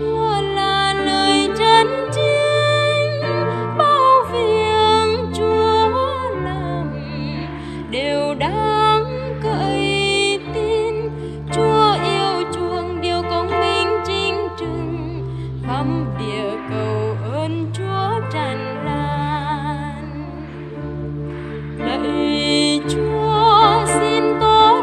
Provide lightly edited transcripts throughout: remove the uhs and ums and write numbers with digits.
Chúa là lời chân chính, bao việc Chúa làm đều đáng cậy tin. Chúa yêu chuộng điều công minh chính trực, khắp địa cầu ơn Chúa tràn lan. Lạy Chúa xin tỏ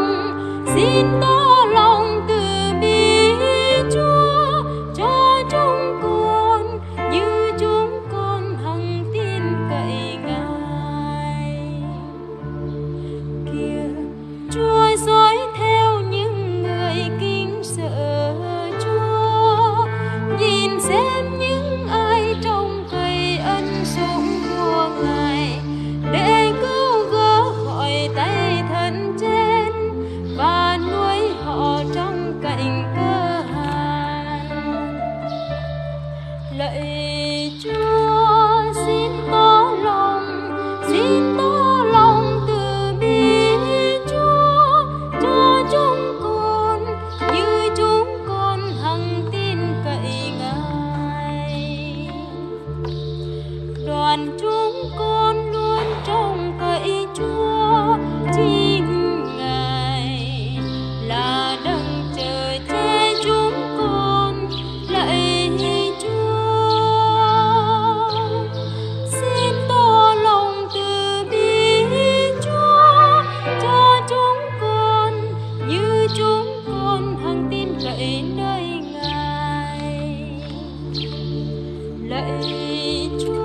lòng từ bi Chúa cho chúng con, như chúng con hằng tin cậy Ngài. Kìa Chúa dõi theo những người kính sợ Chúa, nhìn xem những ai trông cậy ân sủng của Ngài, để cứu gỡ khỏi tay thân trên và nuôi họ trong cảnh cơ hàn. Lạy Chúa xin tỏ lòng từ bi Chúa cho chúng con, như chúng con hằng tin cậy Ngài. Đoàn chúng con luôn trông cậy Chúa, chính Ngài là đấng trời che chúng con. Lạy Chúa xin tỏ lòng từ bi Chúa cho chúng con, như chúng con hằng tin cậy nơi Ngài. Lạy Chúa